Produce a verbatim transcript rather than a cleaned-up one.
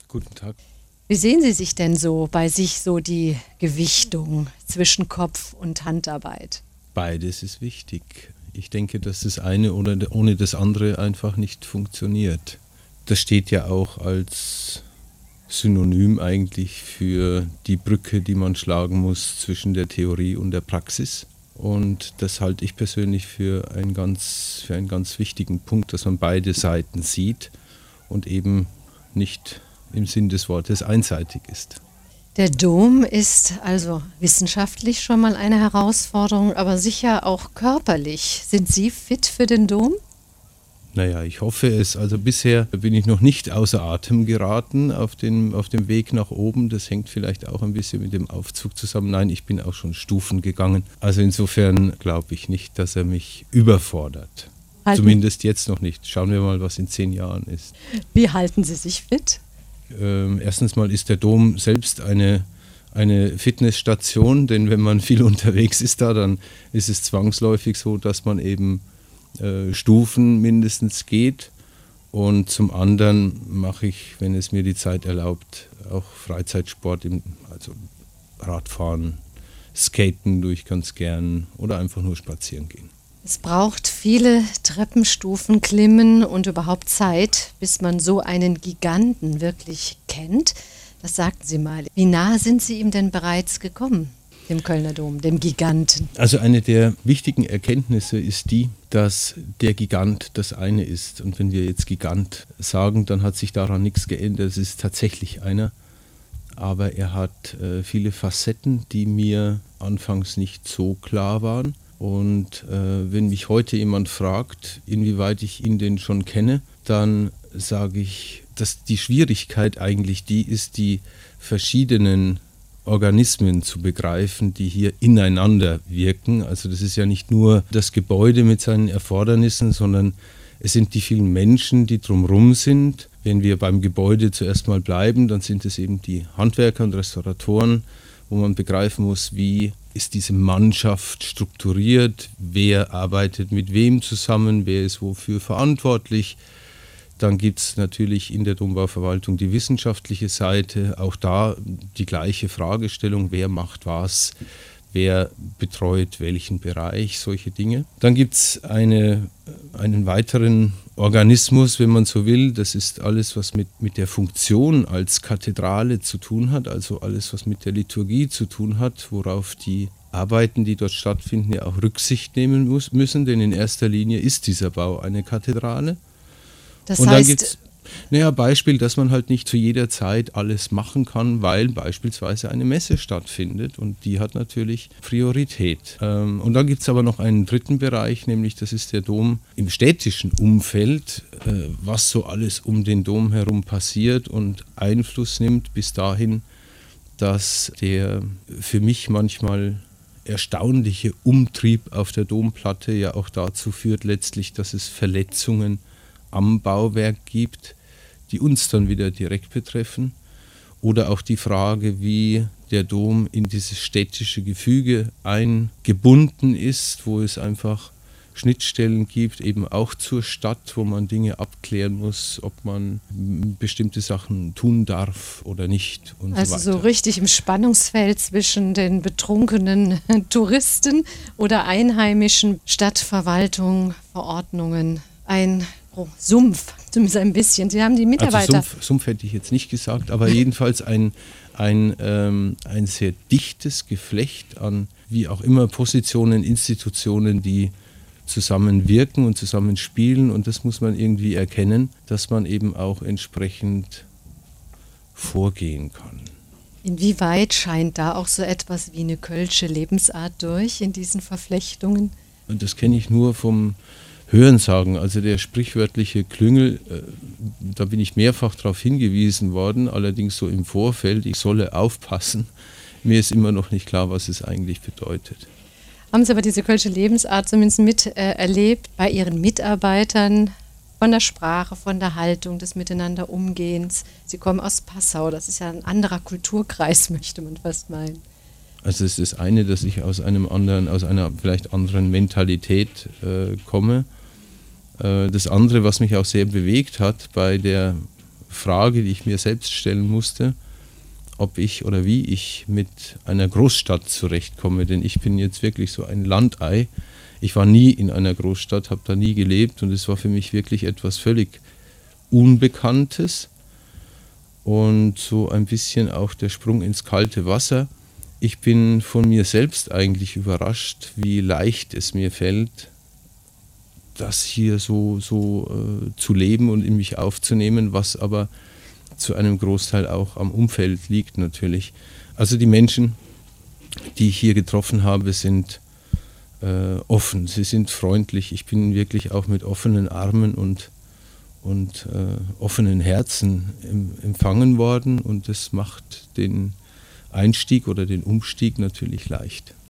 Guten Tag. Wie sehen Sie sich denn so bei sich so die Gewichtung zwischen Kopf und Handarbeit? Beides ist wichtig. Ich denke, dass das eine oder ohne das andere einfach nicht funktioniert. Das steht ja auch als Synonym eigentlich für die Brücke, die man schlagen muss zwischen der Theorie und der Praxis. Und das halte ich persönlich für einen ganz, für einen ganz wichtigen Punkt, dass man beide Seiten sieht und eben nicht im Sinn des Wortes einseitig ist. Der Dom ist also wissenschaftlich schon mal eine Herausforderung, aber sicher auch körperlich. Sind Sie fit für den Dom? Naja, ich hoffe es. Also bisher bin ich noch nicht außer Atem geraten auf, den, auf dem Weg nach oben. Das hängt vielleicht auch ein bisschen mit dem Aufzug zusammen. Nein, ich bin auch schon Stufen gegangen. Also insofern glaube ich nicht, dass er mich überfordert. Halten. Zumindest jetzt noch nicht. Schauen wir mal, was in zehn Jahren ist. Wie halten Sie sich fit? Ähm, erstens mal ist der Dom selbst eine, eine Fitnessstation, denn wenn man viel unterwegs ist da, dann ist es zwangsläufig so, dass man eben äh, Stufen mindestens geht. Und zum anderen mache ich, wenn es mir die Zeit erlaubt, auch Freizeitsport, im, also Radfahren, Skaten tue ich ganz gern oder einfach nur spazieren gehen. Es braucht viele Treppenstufen, Klimmen und überhaupt Zeit, bis man so einen Giganten wirklich kennt. Das sagten Sie mal. Wie nah sind Sie ihm denn bereits gekommen, dem Kölner Dom, dem Giganten? Also eine der wichtigen Erkenntnisse ist die, dass der Gigant das eine ist. Und wenn wir jetzt Gigant sagen, dann hat sich daran nichts geändert. Es ist tatsächlich einer. Aber er hat äh, viele Facetten, die mir anfangs nicht so klar waren. Und äh, wenn mich heute jemand fragt, inwieweit ich ihn denn schon kenne, dann sage ich, dass die Schwierigkeit eigentlich die ist, die verschiedenen Organismen zu begreifen, die hier ineinander wirken. Also das ist ja nicht nur das Gebäude mit seinen Erfordernissen, sondern es sind die vielen Menschen, die drumherum sind. Wenn wir beim Gebäude zuerst mal bleiben, dann sind es eben die Handwerker und Restauratoren, wo man begreifen muss, wie ist diese Mannschaft strukturiert, wer arbeitet mit wem zusammen, wer ist wofür verantwortlich. Dann gibt es natürlich in der Dombauverwaltung die wissenschaftliche Seite, auch da die gleiche Fragestellung, wer macht was, wer betreut welchen Bereich, solche Dinge. Dann gibt es eine, einen weiteren Organismus, wenn man so will, das ist alles, was mit, mit der Funktion als Kathedrale zu tun hat, also alles, was mit der Liturgie zu tun hat, worauf die Arbeiten, die dort stattfinden, ja auch Rücksicht nehmen muss, müssen, denn in erster Linie ist dieser Bau eine Kathedrale. Das Und dann heißt, gibt's Naja, Beispiel, dass man halt nicht zu jeder Zeit alles machen kann, weil beispielsweise eine Messe stattfindet und die hat natürlich Priorität. Ähm, und dann gibt es aber noch einen dritten Bereich, nämlich das ist der Dom im städtischen Umfeld, äh, was so alles um den Dom herum passiert und Einfluss nimmt bis dahin, dass der für mich manchmal erstaunliche Umtrieb auf der Domplatte ja auch dazu führt letztlich, dass es Verletzungen am Bauwerk gibt, die uns dann wieder direkt betreffen. Oder auch die Frage, wie der Dom in dieses städtische Gefüge eingebunden ist, wo es einfach Schnittstellen gibt, eben auch zur Stadt, wo man Dinge abklären muss, ob man bestimmte Sachen tun darf oder nicht und also so weiter. So richtig im Spannungsfeld zwischen den betrunkenen Touristen oder einheimischen Stadtverwaltung, Verordnungen, ein Oh, Sumpf, zumindest ein bisschen. Sie haben die Mitarbeiter. Also Sumpf, Sumpf hätte ich jetzt nicht gesagt, aber jedenfalls ein, ein, ähm, ein sehr dichtes Geflecht an, wie auch immer, Positionen, Institutionen, die zusammenwirken und zusammenspielen. Und das muss man irgendwie erkennen, dass man eben auch entsprechend vorgehen kann. Inwieweit scheint da auch so etwas wie eine kölsche Lebensart durch in diesen Verflechtungen? Und das kenne ich nur vom Hörensagen, also der sprichwörtliche Klüngel, äh, da bin ich mehrfach darauf hingewiesen worden, allerdings so im Vorfeld, ich solle aufpassen. Mir ist immer noch nicht klar, was es eigentlich bedeutet. Haben Sie aber diese kölsche Lebensart zumindest miterlebt bei Ihren Mitarbeitern, von der Sprache, von der Haltung, des Miteinanderumgehens? Sie kommen aus Passau, das ist ja ein anderer Kulturkreis, möchte man fast meinen. Also es ist das eine, dass ich aus einem anderen, aus einer vielleicht anderen Mentalität äh, komme. Äh, das andere, was mich auch sehr bewegt hat bei der Frage, die ich mir selbst stellen musste, ob ich oder wie ich mit einer Großstadt zurechtkomme. Denn ich bin jetzt wirklich so ein Landei. Ich war nie in einer Großstadt, habe da nie gelebt und es war für mich wirklich etwas völlig Unbekanntes und so ein bisschen auch der Sprung ins kalte Wasser. Ich bin von mir selbst eigentlich überrascht, wie leicht es mir fällt, das hier so, so äh, zu leben und in mich aufzunehmen, was aber zu einem Großteil auch am Umfeld liegt natürlich. Also die Menschen, die ich hier getroffen habe, sind äh, offen, sie sind freundlich. Ich bin wirklich auch mit offenen Armen und, und äh, offenen Herzen em, empfangen worden und das macht den Einstieg oder den Umstieg natürlich leicht.